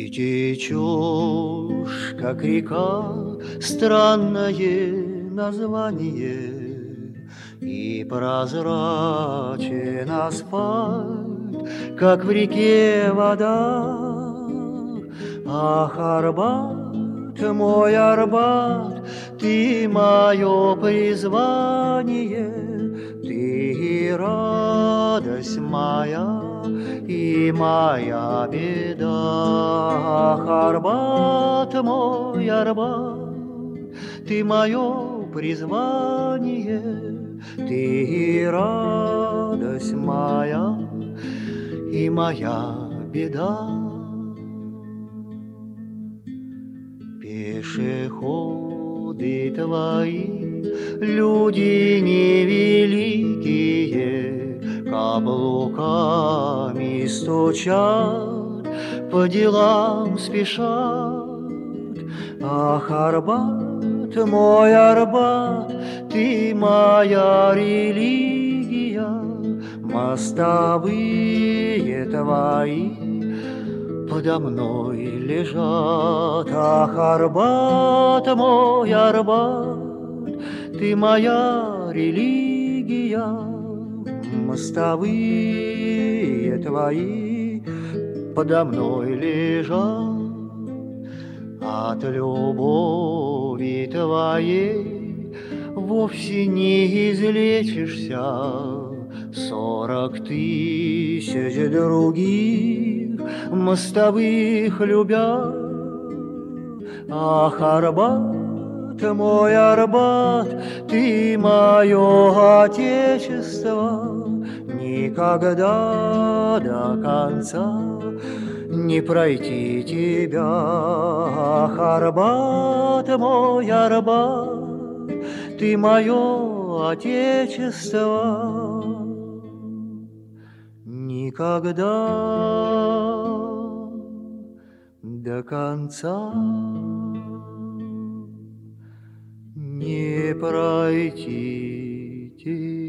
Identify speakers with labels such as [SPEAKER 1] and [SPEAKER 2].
[SPEAKER 1] течешь, как река, странное название, и прозрачен асфальт, как в реке вода. Ах, Арбат, мой Арбат, ты мое призвание, ты и радость моя, и моя беда. Ах, Арбат, мой Арбат, ты мое призвание, ты и радость моя, и моя беда. Пешеходы твои, люди невеликие, каблуками стучат, по делам спешат. Ах, Арбат, мой Арбат, ты моя религия, мостовые твои подо мной лежат. Ах, Арбат, мой Арбат, ты моя религия, мостовые твои подо мной лежат. От любови твоей вовсе не излечишься, 40 тысяч других мостовых любя. Ах, Арбат, мой Арбат, ты мое отечество, никогда до конца не пройти тебя. Ах, Арбат, мой Арбат, ты мое отечество, никогда до конца не пройти тебя.